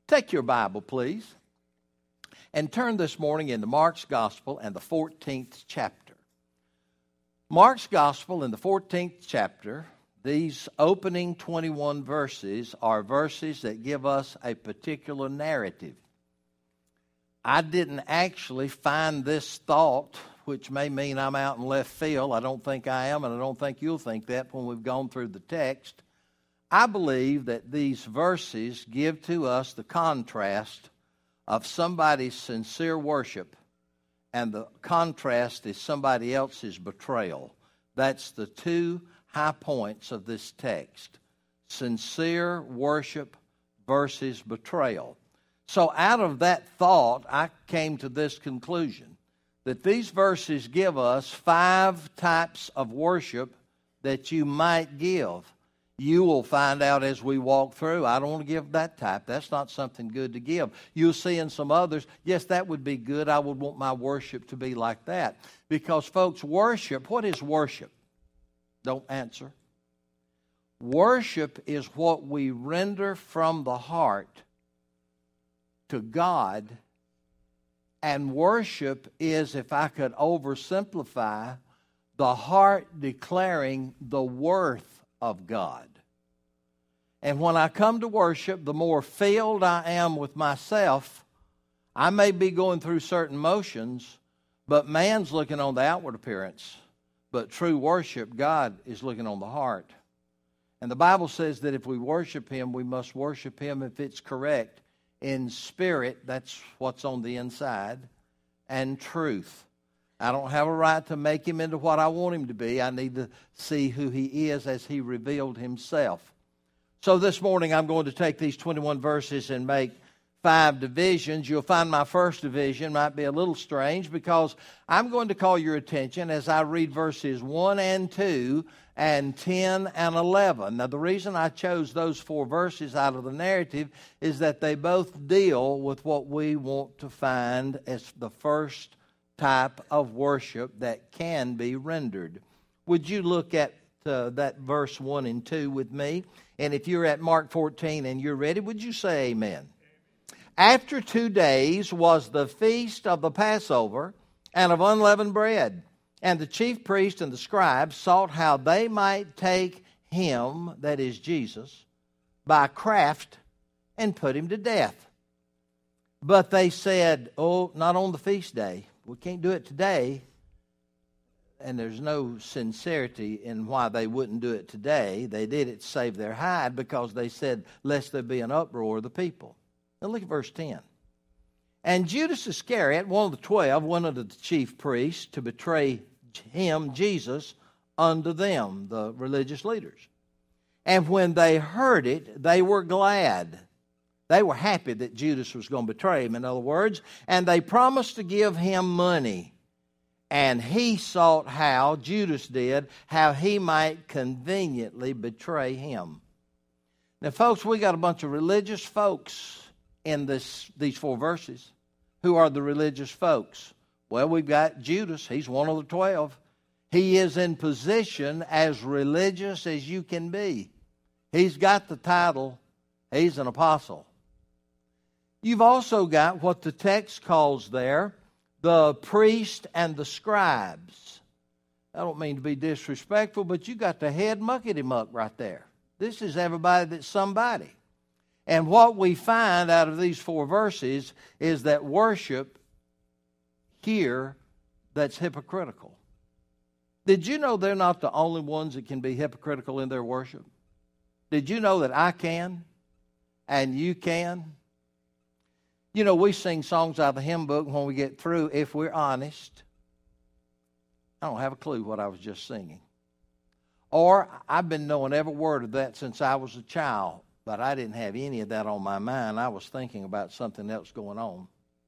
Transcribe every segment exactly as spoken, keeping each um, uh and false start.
Take your Bible, please, and turn this morning into Mark's Gospel and the fourteenth chapter. Mark's Gospel in the fourteenth chapter, these opening twenty-one verses are verses that give us a particular narrative. I didn't actually find this thought, which may mean I'm out in left field. I don't think I am, and I don't think you'll think that when we've gone through the text. I believe that these verses give to us the contrast of somebody's sincere worship, and the contrast is somebody else's betrayal. That's the two high points of this text: sincere worship versus betrayal. So out of that thought, I came to this conclusion, that these verses give us five types of worship that you might give. You will find out as we walk through, I don't want to give that type. That's not something good to give. You'll see in some others, yes, that would be good. I would want my worship to be like that. Because, folks, worship, what is worship? Don't answer. Worship is what we render from the heart to God. And worship is, if I could oversimplify, the heart declaring the worth of God. And when I come to worship, the more filled I am with myself, I may be going through certain motions, but man's looking on the outward appearance. But true worship, God is looking on the heart. And the Bible says that if we worship Him, we must worship Him, if it's correct, in spirit, that's what's on the inside, and truth. I don't have a right to make Him into what I want Him to be. I need to see who He is as He revealed Himself. So this morning I'm going to take these twenty-one verses and make five divisions. You'll find my first division might be a little strange, because I'm going to call your attention as I read verses one and two and ten and eleven. Now, the reason I chose those four verses out of the narrative is that they both deal with what we want to find as the first type of worship that can be rendered. Would you look at uh, that verse one and two with me? And if you're at Mark fourteen and you're ready, would you say amen? After two days was the feast of the Passover and of unleavened bread. And the chief priests and the scribes sought how they might take him, that is Jesus, by craft and put him to death. But they said, oh, not on the feast day. We can't do it today. And there's no sincerity in why they wouldn't do it today. They did it to save their hide, because they said, lest there be an uproar of the people. Now look at verse ten. And Judas Iscariot, one of the twelve, one of the chief priests, to betray him, Jesus, unto them, the religious leaders. And when they heard it, they were glad. They were happy that Judas was going to betray him, in other words, and they promised to give him money. And he sought how, Judas did, how he might conveniently betray him. Now, folks, we got a bunch of religious folks in this these four verses. Who are the religious folks? Well, we've got Judas. He's one of the twelve. He is in position as religious as you can be. He's got the title. He's an apostle. You've also got what the text calls there, the priest and the scribes. I don't mean to be disrespectful, but you got the head muckety-muck right there. This is everybody that's somebody. And what we find out of these four verses is that worship here that's hypocritical. Did you know they're not the only ones that can be hypocritical in their worship? Did you know that I can and you can? You know, we sing songs out of the hymn book when we get through. If we're honest, I don't have a clue what I was just singing. Or I've been knowing every word of that since I was a child, but I didn't have any of that on my mind. I was thinking about something else going on.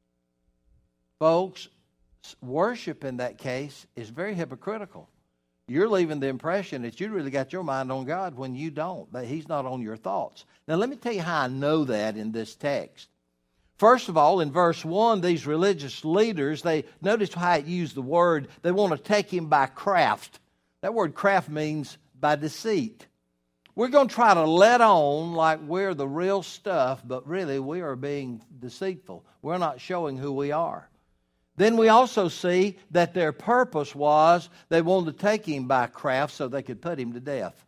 Folks, worship in that case is very hypocritical. You're leaving the impression that you really got your mind on God when you don't, that He's not on your thoughts. Now, let me tell you how I know that in this text. First of all, in verse one, these religious leaders, they notice how it used the word, they want to take him by craft. That word craft means by deceit. We're going to try to let on like we're the real stuff, but really we are being deceitful. We're not showing who we are. Then we also see that their purpose was they wanted to take him by craft so they could put him to death.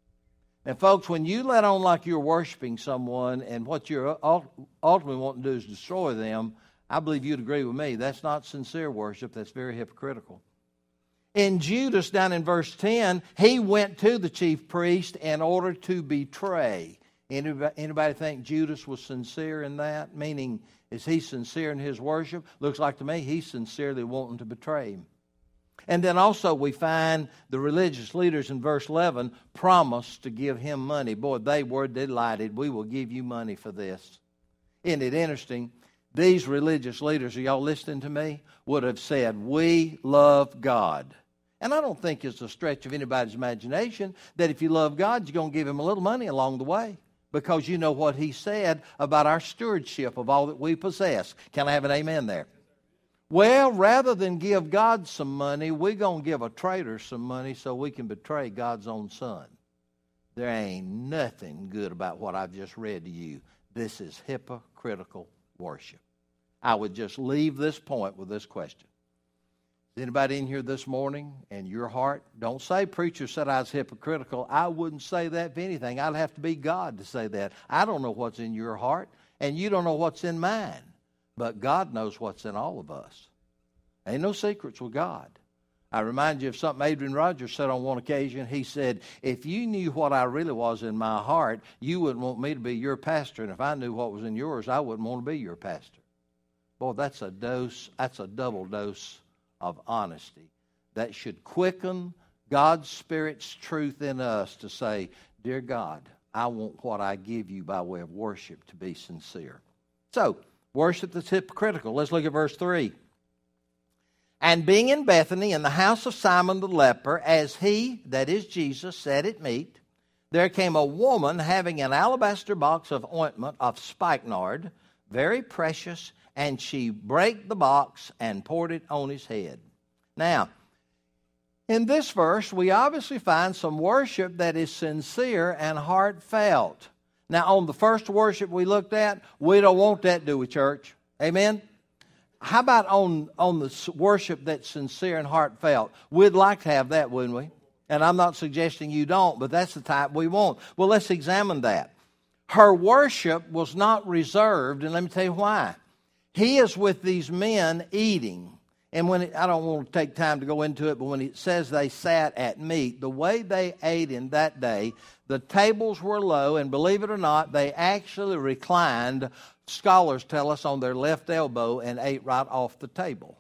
And folks, when you let on like you're worshiping someone and what you're ultimately wanting to do is destroy them, I believe you'd agree with me, that's not sincere worship, that's very hypocritical. In Judas, down in verse ten, he went to the chief priest in order to betray. Anybody, anybody think Judas was sincere in that? Meaning, is he sincere in his worship? Looks like to me he's sincerely wanting to betray him. And then also we find the religious leaders in verse eleven promised to give him money. Boy, they were delighted. We will give you money for this. Isn't it interesting? These religious leaders, are y'all listening to me, would have said, we love God. And I don't think it's a stretch of anybody's imagination that if you love God, you're going to give him a little money along the way. Because you know what he said about our stewardship of all that we possess. Can I have an amen there? Well, rather than give God some money, we're going to give a traitor some money so we can betray God's own son. There ain't nothing good about what I've just read to you. This is hypocritical worship. I would just leave this point with this question. Is anybody in here this morning and your heart? Don't say preacher said I was hypocritical. I wouldn't say that for anything. I'd have to be God to say that. I don't know what's in your heart, and you don't know what's in mine. But God knows what's in all of us. Ain't no secrets with God. I remind you of something Adrian Rogers said on one occasion. He said, if you knew what I really was in my heart, you wouldn't want me to be your pastor. And if I knew what was in yours, I wouldn't want to be your pastor. Boy, that's a dose, that's a double dose of honesty. That should quicken God's Spirit's truth in us to say, dear God, I want what I give you by way of worship to be sincere. So, worship that's hypocritical. Let's look at verse three. And being in Bethany in the house of Simon the leper, as he, that is Jesus, sat at meat, there came a woman having an alabaster box of ointment of spikenard, very precious, and she brake the box and poured it on his head. Now, in this verse, we obviously find some worship that is sincere and heartfelt. Now, on the first worship we looked at, we don't want that, do we, church? Amen? How about on, on the worship that's sincere and heartfelt? We'd like to have that, wouldn't we? And I'm not suggesting you don't, but that's the type we want. Well, let's examine that. Her worship was not reserved, and let me tell you why. He is with these men eating. And when it, I don't want to take time to go into it, but when it says they sat at meat, the way they ate in that day, the tables were low, and believe it or not, they actually reclined, scholars tell us, on their left elbow and ate right off the table.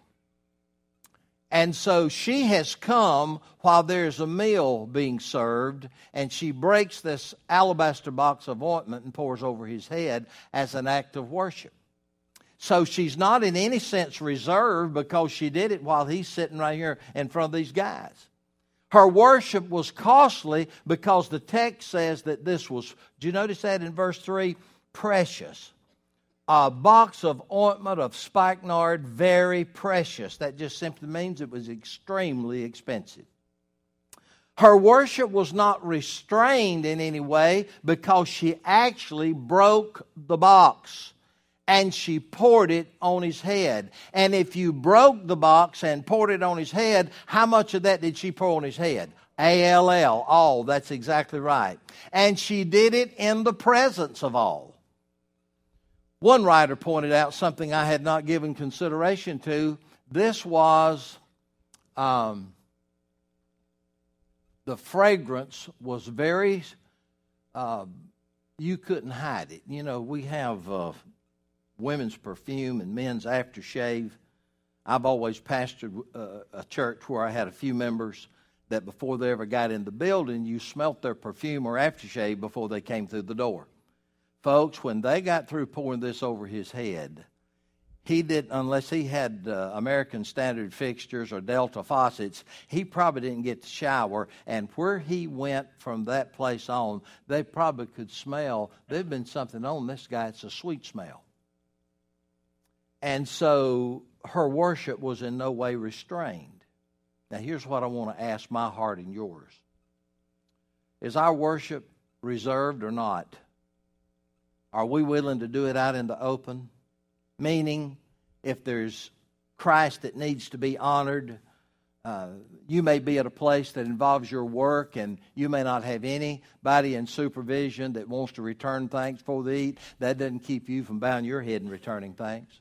And so she has come while there's a meal being served, and she breaks this alabaster box of ointment and pours over his head as an act of worship. So she's not in any sense reserved because she did it while he's sitting right here in front of these guys. Her worship was costly because the text says that this was, do you notice that in verse three? Precious. A box of ointment of spikenard, very precious. That just simply means it was extremely expensive. Her worship was not restrained in any way because she actually broke the box. And she poured it on his head. And if you broke the box and poured it on his head, how much of that did she pour on his head? A L L, all. That's exactly right. And she did it in the presence of all. One writer pointed out something I had not given consideration to. This was, um, the fragrance was very, uh, you couldn't hide it. You know, we have Uh, women's perfume and men's aftershave. I've always pastored uh, a church where I had a few members that before they ever got in the building, you smelt their perfume or aftershave before they came through the door. Folks, when they got through pouring this over his head, he didn't, unless he had uh, American Standard fixtures or Delta faucets, he probably didn't get to shower. And where he went from that place on, they probably could smell, there'd been something on this guy. It's a sweet smell. And so her worship was in no way restrained. Now here's what I want to ask my heart and yours. Is our worship reserved or not? Are we willing to do it out in the open? Meaning, if there's Christ that needs to be honored, uh, you may be at a place that involves your work and you may not have anybody in supervision that wants to return thanks before they eat. That doesn't keep you from bowing your head and returning thanks.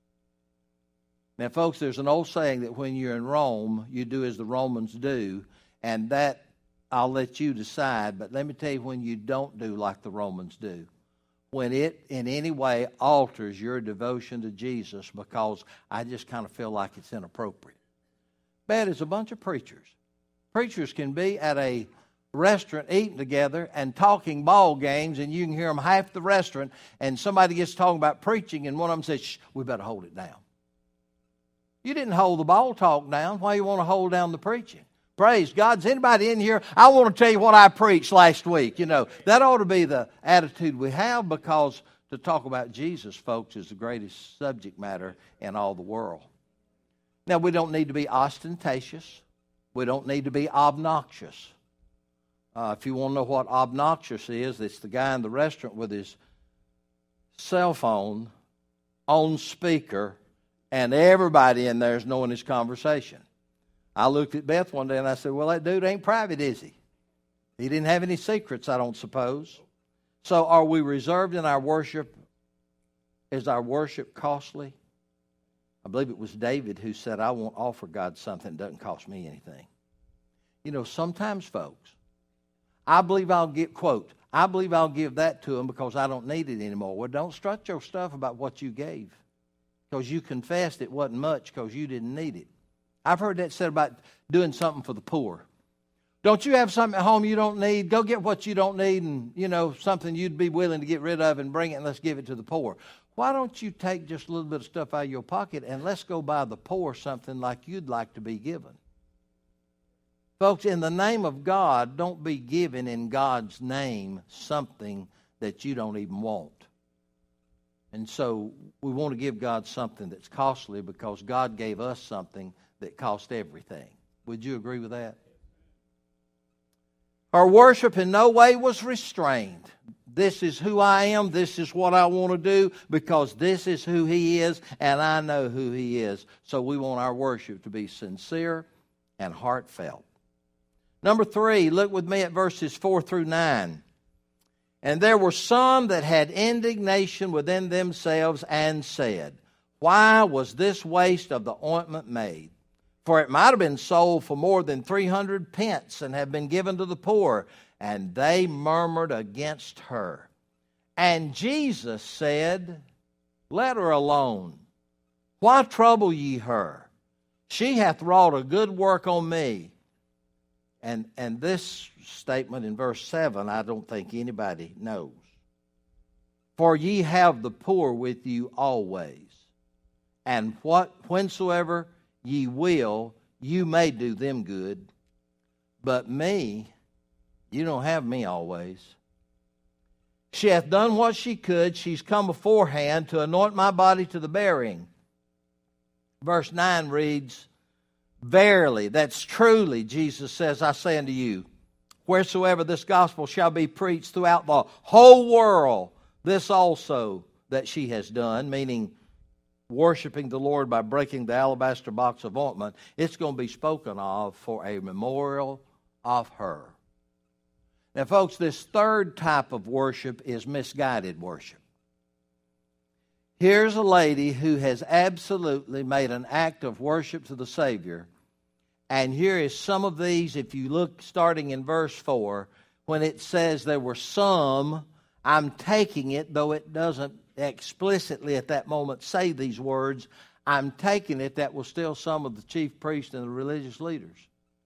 Now, folks, there's an old saying that when you're in Rome, you do as the Romans do, and that I'll let you decide, but let me tell you when you don't do like the Romans do. When it in any way alters your devotion to Jesus, because I just kind of feel like it's inappropriate. Bad as a bunch of preachers. Preachers can be at a restaurant eating together and talking ball games, and you can hear them half the restaurant, and somebody gets talking about preaching, and one of them says, shh, we better hold it down. You didn't hold the ball talk down. Why do you want to hold down the preaching? Praise God. Is anybody in here? I want to tell you what I preached last week. You know, that ought to be the attitude we have, because to talk about Jesus, folks, is the greatest subject matter in all the world. Now, we don't need to be ostentatious. We don't need to be obnoxious. Uh, if you want to know what obnoxious is, it's the guy in the restaurant with his cell phone on speaker, and everybody in there is knowing his conversation. I looked at Beth one day and I said, well, that dude ain't private, is he? He didn't have any secrets, I don't suppose. So are we reserved in our worship? Is our worship costly? I believe it was David who said, I won't offer God something that doesn't cost me anything. You know, sometimes, folks, I believe I'll get, quote, I believe I'll give that to him because I don't need it anymore. Well, don't strut your stuff about what you gave, because you confessed it wasn't much because you didn't need it. I've heard that said about doing something for the poor. Don't you have something at home you don't need? Go get what you don't need, and, you know, something you'd be willing to get rid of and bring it and let's give it to the poor. Why don't you take just a little bit of stuff out of your pocket and let's go buy the poor something like you'd like to be given? Folks, in the name of God, don't be given in God's name something that you don't even want. And so we want to give God something that's costly because God gave us something that cost everything. Would you agree with that? Our worship in no way was restrained. This is who I am. This is what I want to do because this is who He is and I know who He is. So we want our worship to be sincere and heartfelt. Number three, look with me at verses four through nine. And there were some that had indignation within themselves and said, why was this waste of the ointment made? For it might have been sold for more than three hundred pence and have been given to the poor. And they murmured against her. And Jesus said, let her alone. Why trouble ye her? She hath wrought a good work on me. And, and this statement in verse seven, I don't think anybody knows. For ye have the poor with you always. And what whensoever ye will, you may do them good. But me, you don't have me always. She hath done what she could. She's come beforehand to anoint my body to the burying. Verse nine reads, verily, that's truly, Jesus says, I say unto you, wheresoever this gospel shall be preached throughout the whole world, this also that she has done, meaning worshiping the Lord by breaking the alabaster box of ointment, it's going to be spoken of for a memorial of her. Now, folks, this third type of worship is misguided worship. Here's a lady who has absolutely made an act of worship to the Savior. And here is some of these, if you look starting in verse four, when it says there were some, I'm taking it, though it doesn't explicitly at that moment say these words, I'm taking it that was still some of the chief priests and the religious leaders.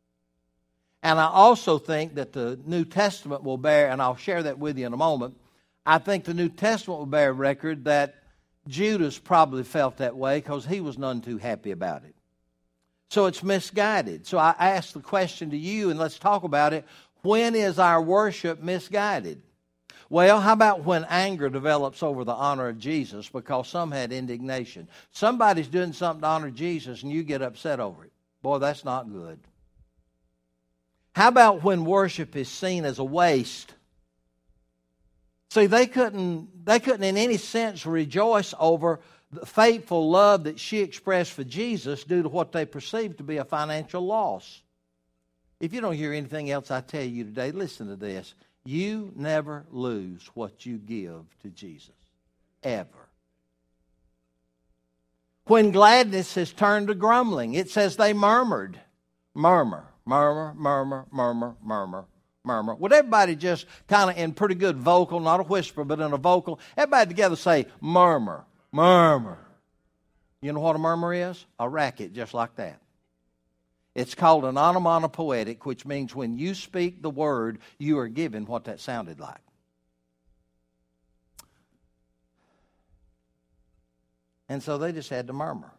And I also think that the New Testament will bear, and I'll share that with you in a moment, I think the New Testament will bear record that Judas probably felt that way because he was none too happy about it. So it's misguided. So I ask the question to you, and let's talk about it. When is our worship misguided? Well, how about when anger develops over the honor of Jesus because some had indignation? Somebody's doing something to honor Jesus and you get upset over it. Boy, that's not good. How about when worship is seen as a waste? See, they couldn't, they couldn't in any sense rejoice over the faithful love that she expressed for Jesus due to what they perceived to be a financial loss. If you don't hear anything else I tell you today, listen to this. You never lose what you give to Jesus. Ever. When gladness has turned to grumbling, it says they murmured. Murmur, murmur, murmur, murmur, murmur, murmur. Would everybody just kind of in pretty good vocal, not a whisper, but in a vocal, everybody together say murmur, murmur. You know what a murmur is? A racket just like that. It's called an onomatopoetic, which means when you speak the word, you are given what that sounded like. And so they just had to murmur.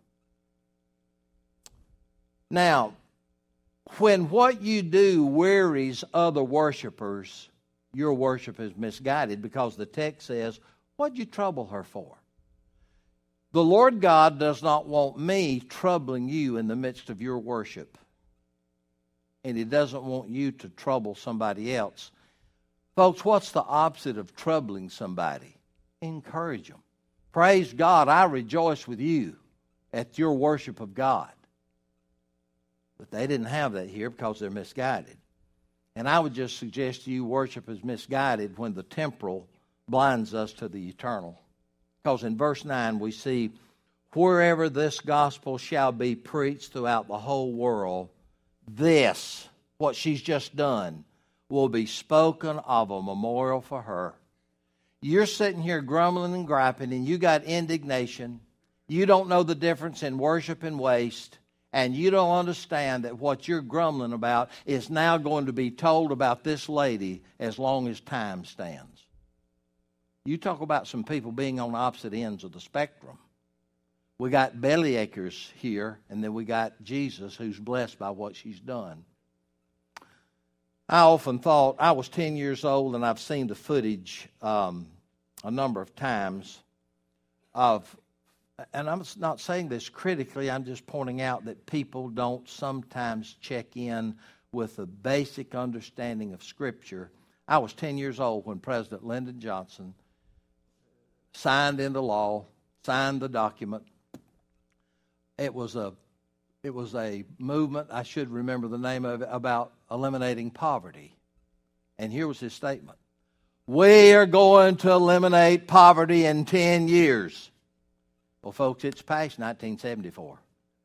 Now, when what you do wearies other worshipers, your worship is misguided because the text says, what'd you trouble her for? The Lord God does not want me troubling you in the midst of your worship. And He doesn't want you to trouble somebody else. Folks, what's the opposite of troubling somebody? Encourage them. Praise God, I rejoice with you at your worship of God. But they didn't have that here because they're misguided. And I would just suggest to you worship is misguided when the temporal blinds us to the eternal. Because in verse nine we see, wherever this gospel shall be preached throughout the whole world, this, what she's just done, will be spoken of a memorial for her. You're sitting here grumbling and griping, and you got indignation. You don't know the difference in worship and waste, and you don't understand that what you're grumbling about is now going to be told about this lady as long as time stands. You talk about some people being on opposite ends of the spectrum. We got bellyachers here, and then we got Jesus who's blessed by what she's done. I often thought, I was ten years old, and I've seen the footage um, a number of times of, and I'm not saying this critically, I'm just pointing out that people don't sometimes check in with a basic understanding of Scripture. I was ten years old when President Lyndon Johnson signed into law, signed the document. It was a it was a movement, I should remember the name of it, about eliminating poverty. And here was his statement. We are going to eliminate poverty in ten years. Well, folks, it's past nineteen seventy-four.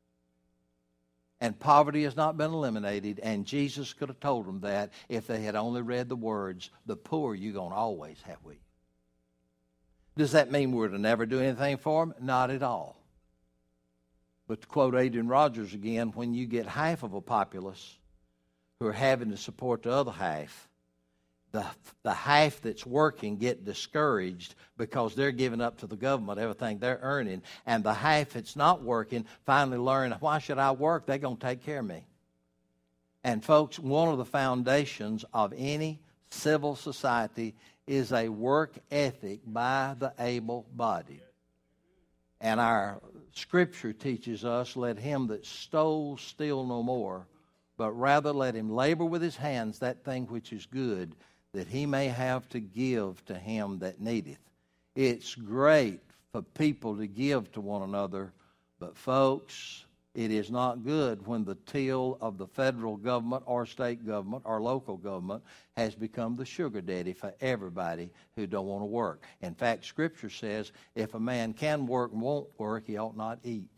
And poverty has not been eliminated, and Jesus could have told them that if they had only read the words, the poor you're going to always have with you. Does that mean we're to never do anything for them? Not at all. But to quote Adrian Rogers again, when you get half of a populace who are having to support the other half, the, the half that's working get discouraged because they're giving up to the government everything they're earning. And the half that's not working finally learn, why should I work? They're going to take care of me. And folks, one of the foundations of any civil society is a work ethic by the able-bodied. And our Scripture teaches us, let him that stole steal no more, but rather let him labor with his hands that thing which is good, that he may have to give to him that needeth. It's great for people to give to one another, but folks, it is not good when the till of the federal government or state government or local government has become the sugar daddy for everybody who don't want to work. In fact, Scripture says if a man can work and won't work, he ought not eat.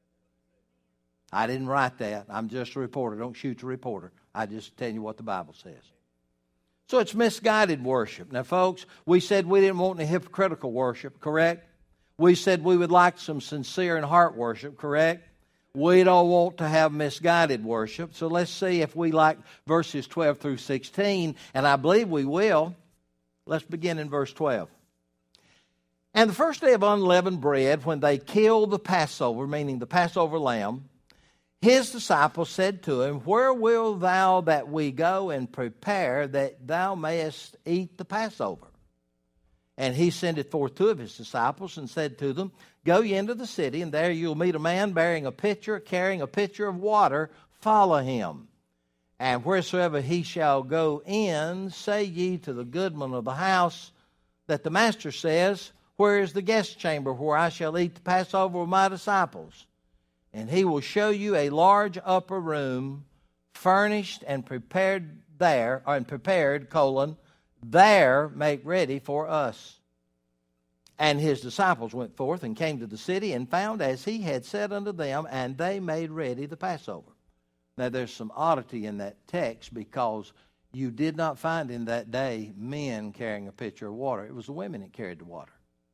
I didn't write that. I'm just a reporter. Don't shoot the reporter. I just tell you what the Bible says. So it's misguided worship. Now, folks, we said we didn't want any hypocritical worship, correct? We said we would like some sincere and heart worship, correct? We don't want to have misguided worship. So let's see if we like verses twelve through sixteen, and I believe we will. Let's begin in verse twelve. And the first day of unleavened bread, when they killed the Passover, meaning the Passover lamb, his disciples said to him, where wilt thou that we go and prepare that thou mayest eat the Passover? And he sendeth forth two of his disciples and said to them, go ye into the city, and there you'll meet a man bearing a pitcher, carrying a pitcher of water. Follow him. And wheresoever he shall go in, say ye to the goodman of the house, that the Master says, where is the guest chamber where I shall eat the Passover with my disciples? And he will show you a large upper room, furnished and prepared there, or and prepared, colon, there make ready for us. And his disciples went forth and came to the city and found as he had said unto them, and they made ready the Passover. Now there's some oddity in that text, because you did not find in that day men carrying a pitcher of water. It was the women that carried the water.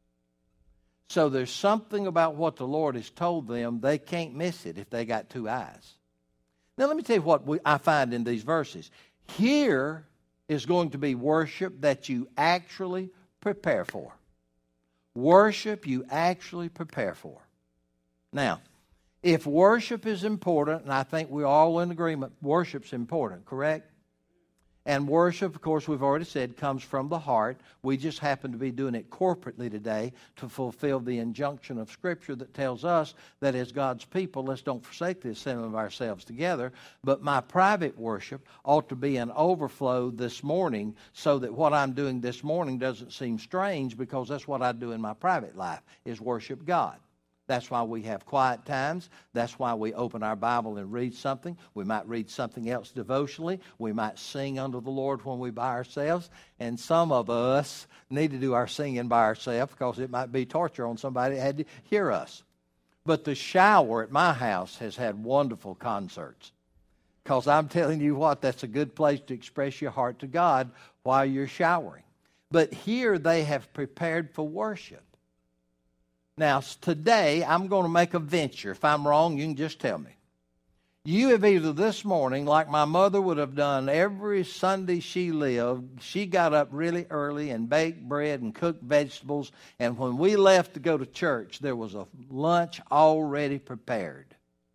So there's something about what the Lord has told them. They can't miss it if they got two eyes. Now let me tell you what we, I find in these verses. Here is going to be worship that you actually prepare for. Worship you actually prepare for. Now, if worship is important, and I think we're all in agreement, worship's important, correct? And worship, of course, we've already said, comes from the heart. We just happen to be doing it corporately today to fulfill the injunction of Scripture that tells us that as God's people, let's don't forsake the assembling of ourselves together. But my private worship ought to be an overflow this morning, so that what I'm doing this morning doesn't seem strange, because that's what I do in my private life, is worship God. That's why we have quiet times. That's why we open our Bible and read something. We might read something else devotionally. We might sing unto the Lord when we're by ourselves. And some of us need to do our singing by ourselves, because it might be torture on somebody that had to hear us. But the shower at my house has had wonderful concerts, because I'm telling you what, that's a good place to express your heart to God while you're showering. But here they have prepared for worship. Now, today, I'm going to make a venture. If I'm wrong, you can just tell me. You have either this morning, like my mother would have done every Sunday she lived, she got up really early and baked bread and cooked vegetables, and when we left to go to church, there was a lunch already prepared.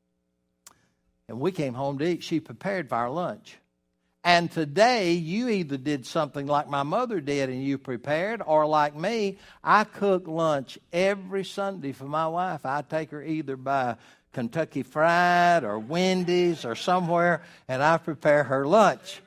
And we came home to eat. She prepared for our lunch. And today, you either did something like my mother did and you prepared, or like me, I cook lunch every Sunday for my wife. I take her either by Kentucky Fried or Wendy's or somewhere, and I prepare her lunch.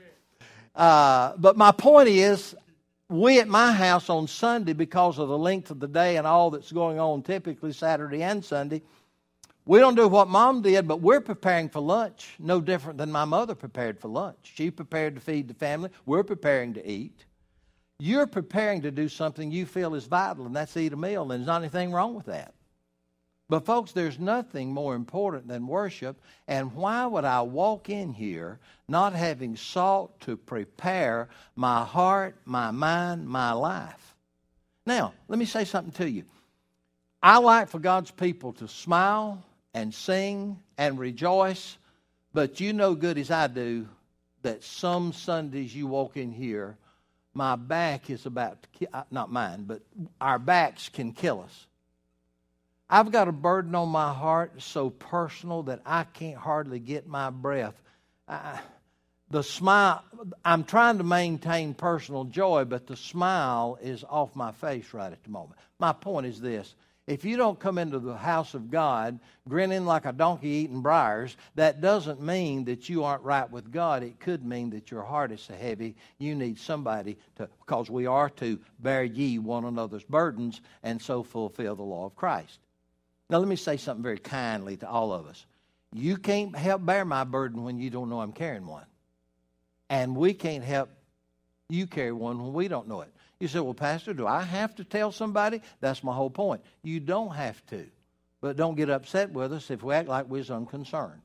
Uh, but my point is, we at my house on Sunday, because of the length of the day and all that's going on typically Saturday and Sunday, we don't do what Mom did, but we're preparing for lunch, no different than my mother prepared for lunch. She prepared to feed the family. We're preparing to eat. You're preparing to do something you feel is vital, and that's eat a meal, and there's not anything wrong with that. But folks, there's nothing more important than worship, and why would I walk in here not having sought to prepare my heart, my mind, my life? Now, let me say something to you. I like for God's people to smile and sing and rejoice, but you know good as I do that some Sundays you walk in here, my back is about to kill, not mine, but our backs can kill us. I've got a burden on my heart so personal that I can't hardly get my breath. I, the smile, I'm trying to maintain personal joy, but the smile is off my face right at the moment. My point is this. If you don't come into the house of God grinning like a donkey eating briars, that doesn't mean that you aren't right with God. It could mean that your heart is so heavy you need somebody to, because we are to bear ye one another's burdens and so fulfill the law of Christ. Now let me say something very kindly to all of us. You can't help bear my burden when you don't know I'm carrying one. And we can't help you carry one when we don't know it. You say, well, Pastor, do I have to tell somebody? That's my whole point. You don't have to. But don't get upset with us if we act like we're unconcerned.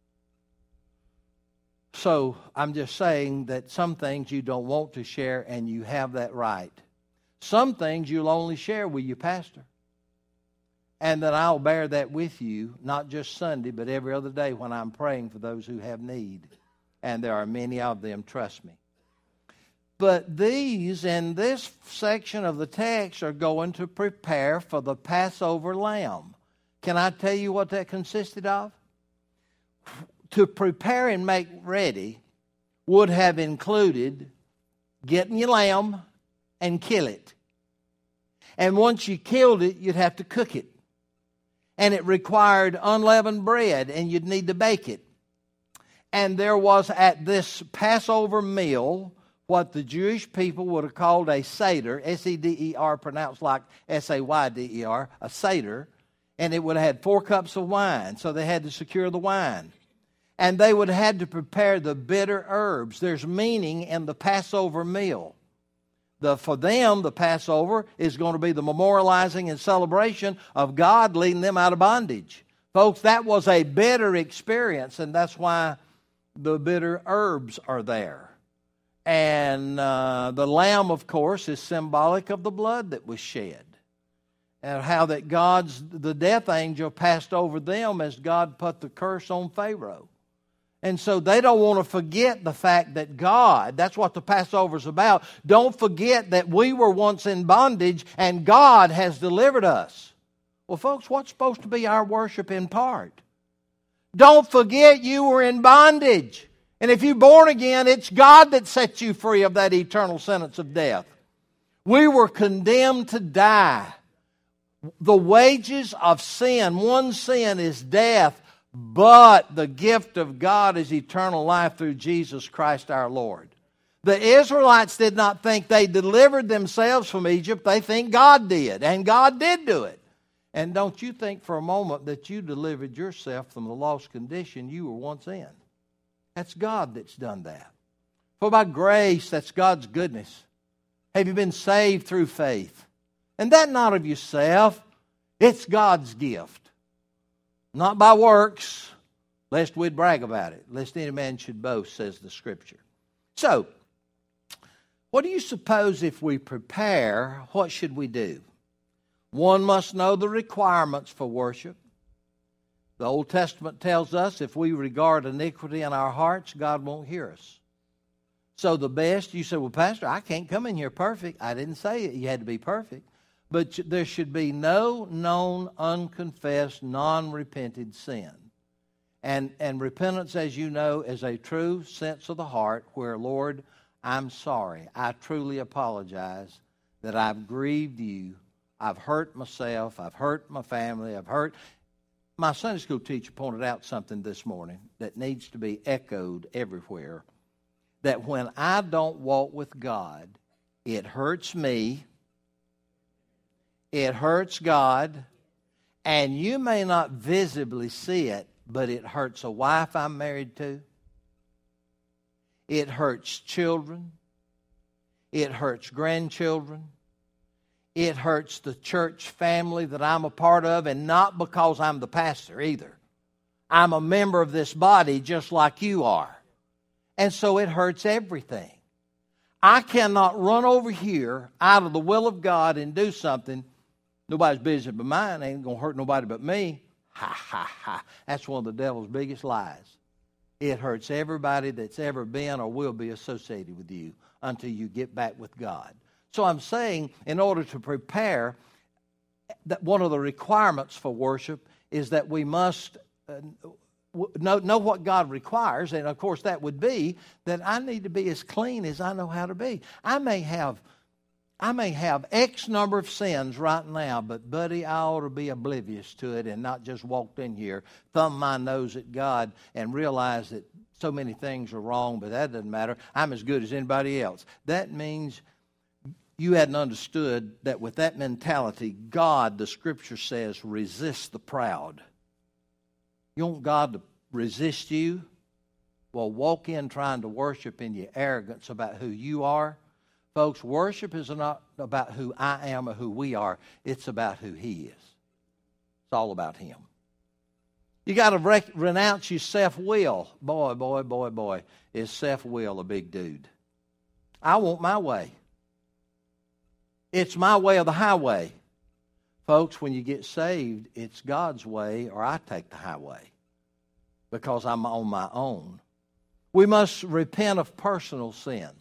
So I'm just saying that some things you don't want to share, and you have that right. Some things you'll only share with your pastor. And that I'll bear that with you, not just Sunday, but every other day when I'm praying for those who have need. And there are many of them, trust me. But these, in this section of the text, are going to prepare for the Passover lamb. Can I tell you what that consisted of? To prepare and make ready would have included getting your lamb and kill it. And once you killed it, you'd have to cook it. And it required unleavened bread, and you'd need to bake it. And there was at this Passover meal, what the Jewish people would have called a Seder, S E D E R, pronounced like S A Y D E R, a Seder, and it would have had four cups of wine, so they had to secure the wine. And they would have had to prepare the bitter herbs. There's meaning in the Passover meal. The, for them, the Passover is going to be the memorializing and celebration of God leading them out of bondage. Folks, that was a bitter experience, and that's why the bitter herbs are there. And uh, the lamb, of course, is symbolic of the blood that was shed. And how that God's, the death angel passed over them as God put the curse on Pharaoh. And so they don't want to forget the fact that God, that's what the Passover's about. Don't forget that we were once in bondage and God has delivered us. Well, folks, what's supposed to be our worship in part? Don't forget you were in bondage. And if you're born again, it's God that sets you free of that eternal sentence of death. We were condemned to die. The wages of sin, one sin is death, but the gift of God is eternal life through Jesus Christ our Lord. The Israelites did not think they delivered themselves from Egypt. They think God did, and God did do it. And don't you think for a moment that you delivered yourself from the lost condition you were once in. That's God that's done that. For by grace, that's God's goodness. Have you been saved through faith? And that not of yourself, it's God's gift. Not by works, lest we'd brag about it, lest any man should boast, says the Scripture. So, what do you suppose if we prepare, what should we do? One must know the requirements for worship. The Old Testament tells us if we regard iniquity in our hearts, God won't hear us. So the best, you say, well, Pastor, I can't come in here perfect. I didn't say it. You had to be perfect. But there should be no known, unconfessed, non-repented sin. And, and repentance, as you know, is a true sense of the heart where, Lord, I'm sorry. I truly apologize that I've grieved you. I've hurt myself. I've hurt my family. I've hurt... My Sunday school teacher pointed out something this morning that needs to be echoed everywhere. That when I don't walk with God, it hurts me. It hurts God, and you may not visibly see it, but it hurts a wife I'm married to. It hurts children. It hurts grandchildren. It hurts the church family that I'm a part of, and not because I'm the pastor either. I'm a member of this body just like you are. And so it hurts everything. I cannot run over here out of the will of God and do something. Nobody's business but mine. Ain't going to hurt nobody but me. Ha, ha, ha. That's one of the devil's biggest lies. It hurts everybody that's ever been or will be associated with you until you get back with God. So I'm saying in order to prepare, that one of the requirements for worship is that we must uh, know, know what God requires. And, of course, that would be that I need to be as clean as I know how to be. I may have I may have X number of sins right now, but, buddy, I ought to be oblivious to it and not just walked in here, thumb my nose at God and realize that so many things are wrong, but that doesn't matter. I'm as good as anybody else. That means you hadn't understood that with that mentality, God, the Scripture says, resists the proud. You want God to resist you? Well, walk in trying to worship in your arrogance about who you are. Folks, worship is not about who I am or who we are. It's about who He is. It's all about Him. You got to rec- renounce your self-will. Boy, boy, boy, boy, is self-will a big dude. I want my way. It's my way or the highway. Folks, when you get saved, it's God's way or I take the highway because I'm on my own. We must repent of personal sins.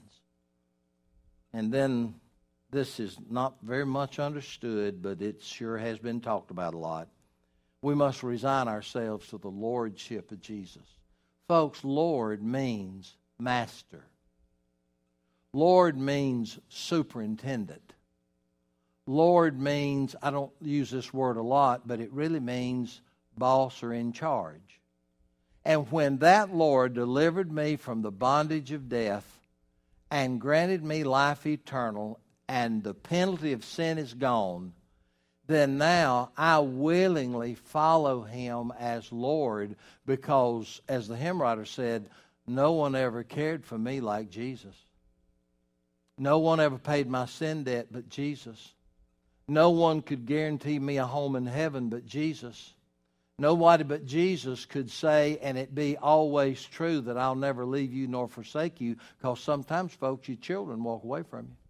And then, this is not very much understood, but it sure has been talked about a lot. We must resign ourselves to the lordship of Jesus. Folks, Lord means master. Lord means superintendent. Lord means, I don't use this word a lot, but it really means boss or in charge. And when that Lord delivered me from the bondage of death and granted me life eternal, and the penalty of sin is gone, then now I willingly follow him as Lord, because, as the hymn writer said, no one ever cared for me like Jesus. No one ever paid my sin debt but Jesus. No one could guarantee me a home in heaven but Jesus. Nobody but Jesus could say, and it be always true, that I'll never leave you nor forsake you, because sometimes, folks, your children walk away from you.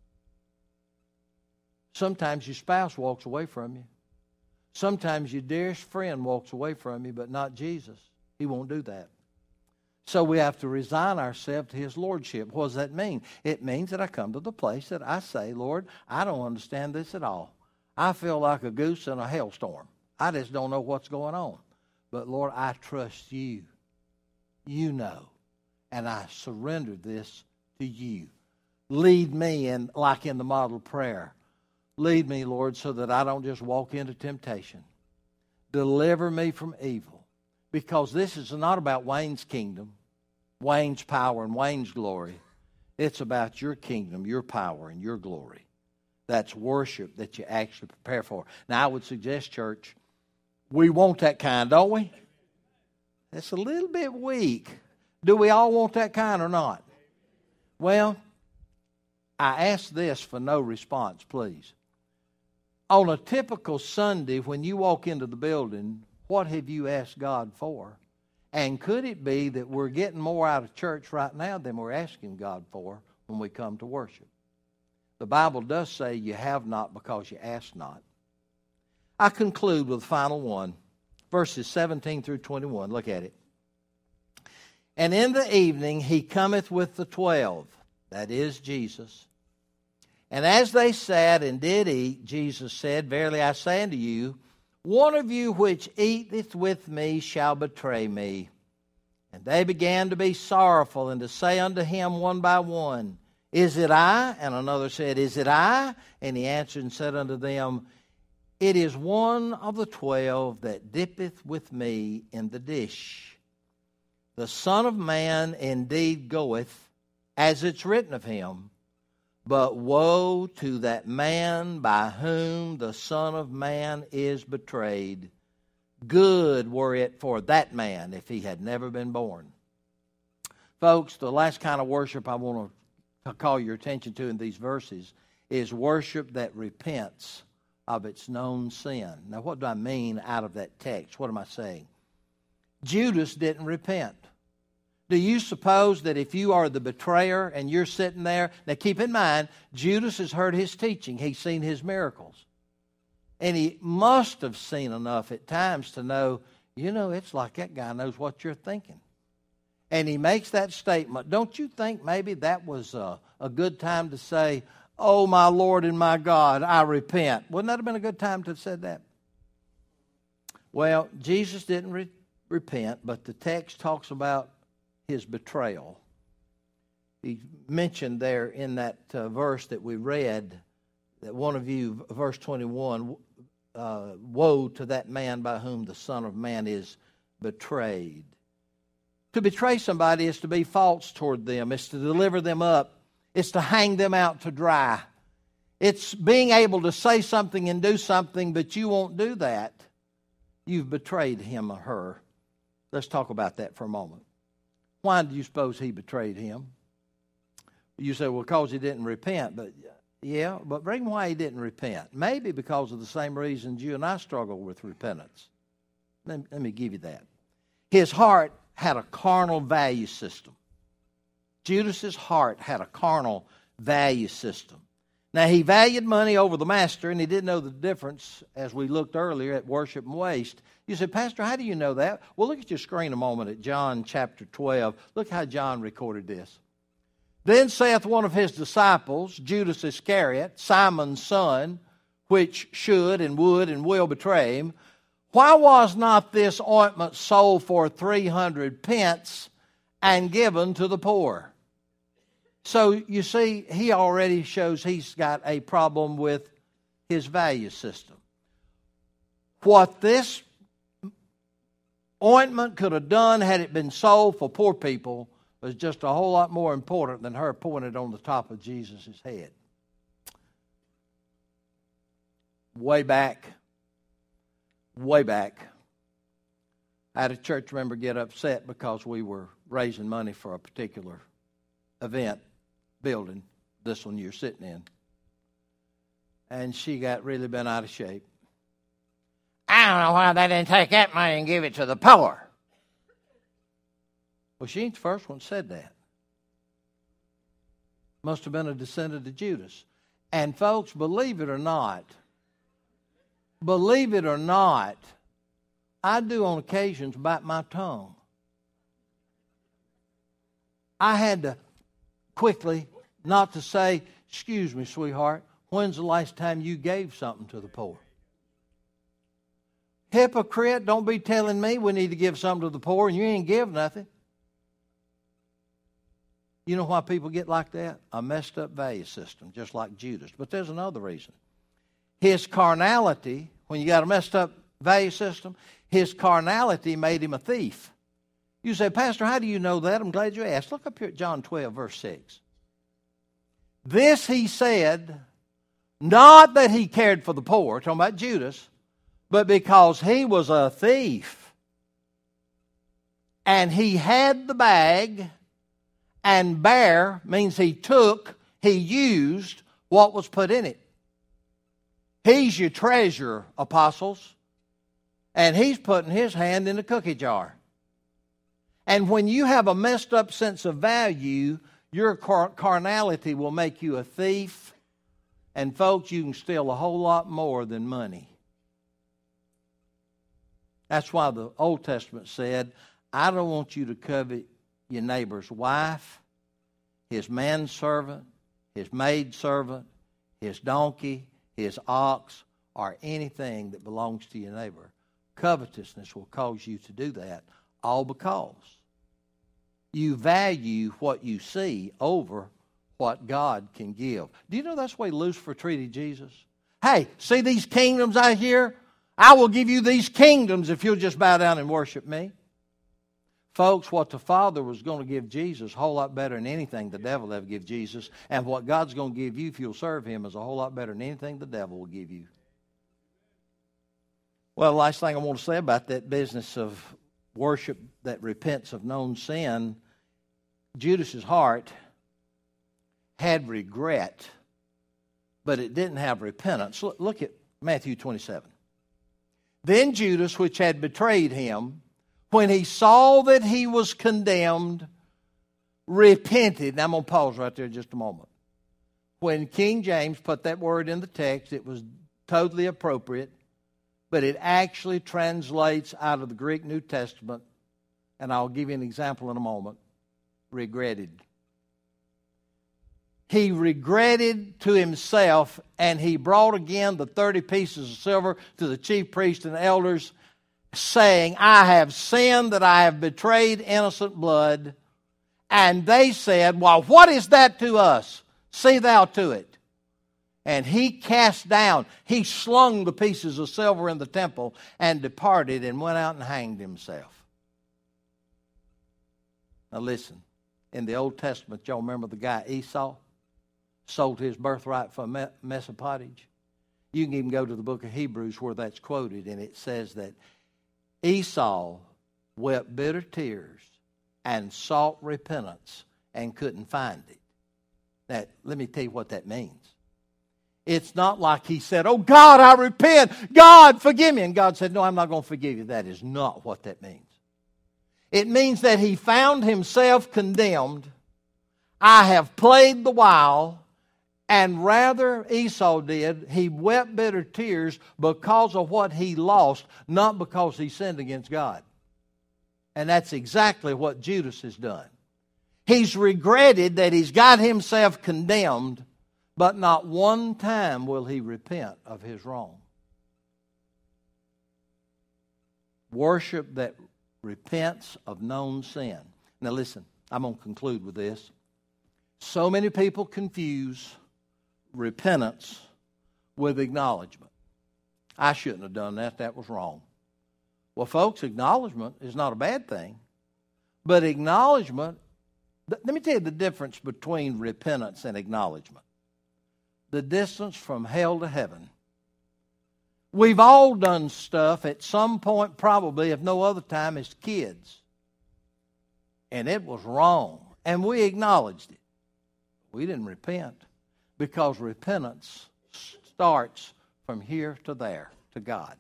Sometimes your spouse walks away from you. Sometimes your dearest friend walks away from you, but not Jesus. He won't do that. So we have to resign ourselves to his lordship. What does that mean? It means that I come to the place that I say, Lord, I don't understand this at all. I feel like a goose in a hailstorm. I just don't know what's going on. But Lord, I trust you. You know. And I surrender this to you. Lead me in, like in the model prayer. Lead me, Lord, so that I don't just walk into temptation. Deliver me from evil. Because this is not about Wayne's kingdom, Wayne's power and Wayne's glory. It's about your kingdom, your power, and your glory. That's worship that you actually prepare for. Now, I would suggest, church, we want that kind, don't we? It's a little bit weak. Do we all want that kind or not? Well, I ask this for no response, please. On a typical Sunday, when you walk into the building, what have you asked God for? And could it be that we're getting more out of church right now than we're asking God for when we come to worship? The Bible does say you have not because you ask not. I conclude with the final one, verses seventeen through twenty-one. Look at it. And in the evening he cometh with the twelve, that is Jesus. And as they sat and did eat, Jesus said, Verily I say unto you, one of you which eateth with me shall betray me. And they began to be sorrowful, and to say unto him one by one, Is it I? And another said, Is it I? And he answered and said unto them, It is one of the twelve that dippeth with me in the dish. The Son of Man indeed goeth, as it's written of him, but woe to that man by whom the Son of Man is betrayed. Good were it for that man if he had never been born. Folks, the last kind of worship I want to call your attention to in these verses is worship that repents of its known sin. Now, what do I mean out of that text? What am I saying? Judas didn't repent. Do you suppose that if you are the betrayer and you're sitting there, now keep in mind, Judas has heard his teaching. He's seen his miracles. And he must have seen enough at times to know, you know, it's like that guy knows what you're thinking. And he makes that statement. Don't you think maybe that was a, a good time to say, Oh, my Lord and my God, I repent? Wouldn't that have been a good time to have said that? Well, Jesus didn't re- repent, but the text talks about his betrayal. He mentioned there in that uh, verse that we read, that one of you, verse twenty-one, uh, woe to that man by whom the Son of Man is betrayed. To betray somebody is to be false toward them. It's to deliver them up. It's to hang them out to dry. It's being able to say something and do something, but you won't do that. You've betrayed him or her. Let's talk about that for a moment. Why do you suppose he betrayed him? You say, well, because he didn't repent. But yeah, but bring why he didn't repent. Maybe because of the same reasons you and I struggle with repentance. Let, let me give you that. His heart had a carnal value system. Judas's heart had a carnal value system. Now, he valued money over the master, and he didn't know the difference, as we looked earlier, at worship and waste. You said, Pastor, how do you know that? Well, look at your screen a moment at John chapter twelve. Look how John recorded this. Then saith one of his disciples, Judas Iscariot, Simon's son, which should and would and will betray him, Why was not this ointment sold for three hundred pence and given to the poor? So, you see, he already shows he's got a problem with his value system. What this ointment could have done had it been sold for poor people, was just a whole lot more important than her pointed on the top of Jesus' head. Way back, way back, I had a church member get upset because we were raising money for a particular event, building, this one you're sitting in. And she got really bent out of shape. I don't know why they didn't take that money and give it to the poor. Well, she ain't the first one that said that. Must have been a descendant of Judas. And folks, believe it or not, believe it or not, I do on occasions bite my tongue. I had to quickly, not to say, excuse me, sweetheart, when's the last time you gave something to the poor? Hypocrite, don't be telling me we need to give something to the poor and you ain't give nothing. You know why people get like that? A messed up value system, just like Judas. But there's another reason. His carnality, when you got a messed up value system, his carnality made him a thief. You say, Pastor, how do you know that? I'm glad you asked. Look up here at John twelve, verse six. This he said, not that he cared for the poor, talking about Judas, but because he was a thief. And he had the bag, and bear means he took, he used what was put in it. He's your treasurer, apostles. And he's putting his hand in the cookie jar. And when you have a messed up sense of value, your car- carnality will make you a thief. And folks, you can steal a whole lot more than money. That's why the Old Testament said, I don't want you to covet your neighbor's wife, his manservant, his maidservant, his donkey, his ox, or anything that belongs to your neighbor. Covetousness will cause you to do that, all because you value what you see over what God can give. Do you know that's the way Lucifer treated Jesus? Hey, see these kingdoms out here? I will give you these kingdoms if you'll just bow down and worship me. Folks, what the Father was going to give Jesus a whole lot better than anything the devil ever give Jesus. And what God's going to give you if you'll serve Him is a whole lot better than anything the devil will give you. Well, the last thing I want to say about that business of worship that repents of known sin, Judas's heart had regret, but it didn't have repentance. Look, look at Matthew twenty-seven. Then Judas, which had betrayed him, when he saw that he was condemned, repented. Now I'm going to pause right there just a moment. When King James put that word in the text, it was totally appropriate, but it actually translates out of the Greek New Testament, and I'll give you an example in a moment, regretted. He regretted to himself, and he brought again the thirty pieces of silver to the chief priests and elders, saying, I have sinned that I have betrayed innocent blood. And they said, well, what is that to us? See thou to it. And he cast down, he slung the pieces of silver in the temple and departed and went out and hanged himself. Now listen, in the Old Testament, y'all remember the guy Esau? Sold his birthright for a mess of pottage. You can even go to the book of Hebrews where that's quoted, and it says that Esau wept bitter tears and sought repentance and couldn't find it. Now, let me tell you what that means. It's not like he said, oh God, I repent. God, forgive me. And God said, no, I'm not going to forgive you. That is not what that means. It means that he found himself condemned. I have played the while. And rather, Esau did, he wept bitter tears because of what he lost, not because he sinned against God. And that's exactly what Judas has done. He's regretted that he's got himself condemned, but not one time will he repent of his wrong. Worship that repents of known sin. Now listen, I'm going to conclude with this. So many people confuse repentance with acknowledgement. I shouldn't have done that. That was wrong. Well, folks, acknowledgement is not a bad thing, but acknowledgement Let me tell you the difference between repentance and acknowledgement. The distance from hell to heaven. We've all done stuff at some point, probably, if no other time, as kids. And it was wrong. And we acknowledged it. We didn't repent. Because repentance starts from here to there, to God.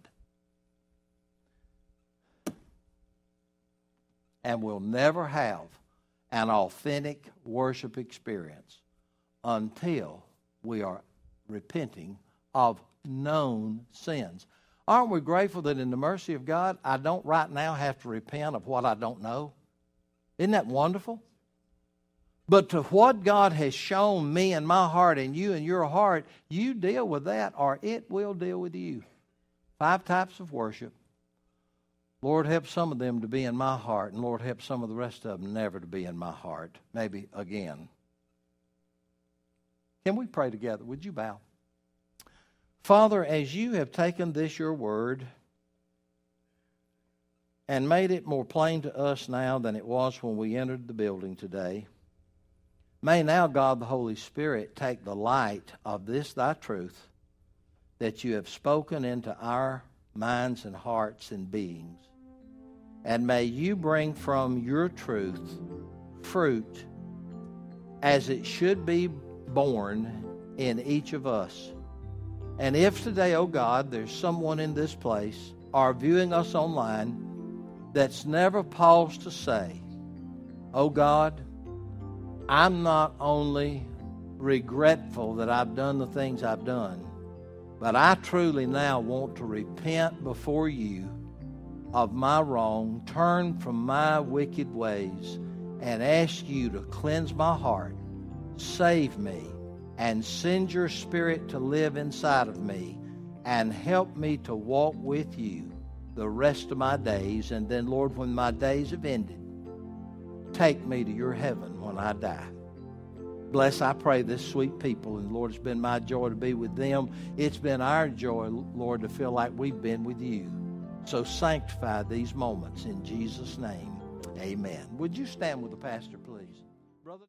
And we'll never have an authentic worship experience until we are repenting of known sins. Aren't we grateful that in the mercy of God, I don't right now have to repent of what I don't know? Isn't that wonderful? But to what God has shown me in my heart and you in your heart, you deal with that or it will deal with you. Five types of worship. Lord, help some of them to be in my heart, and Lord, help some of the rest of them never to be in my heart. Maybe again. Can we pray together? Would you bow? Father, as you have taken this, your word, and made it more plain to us now than it was when we entered the building today, may now God the Holy Spirit take the light of this thy truth that you have spoken into our minds and hearts and beings. And may you bring from your truth fruit as it should be born in each of us. And if today, oh God, there's someone in this place or viewing us online that's never paused to say, oh God, I'm not only regretful that I've done the things I've done, but I truly now want to repent before you of my wrong, turn from my wicked ways, and ask you to cleanse my heart, save me, and send your Spirit to live inside of me, and help me to walk with you the rest of my days. And then, Lord, when my days have ended, take me to your heaven when I die. Bless, I pray, this sweet people. And, Lord, it's been my joy to be with them. It's been our joy, Lord, to feel like we've been with you. So sanctify these moments in Jesus' name. Amen. Would you stand with the pastor?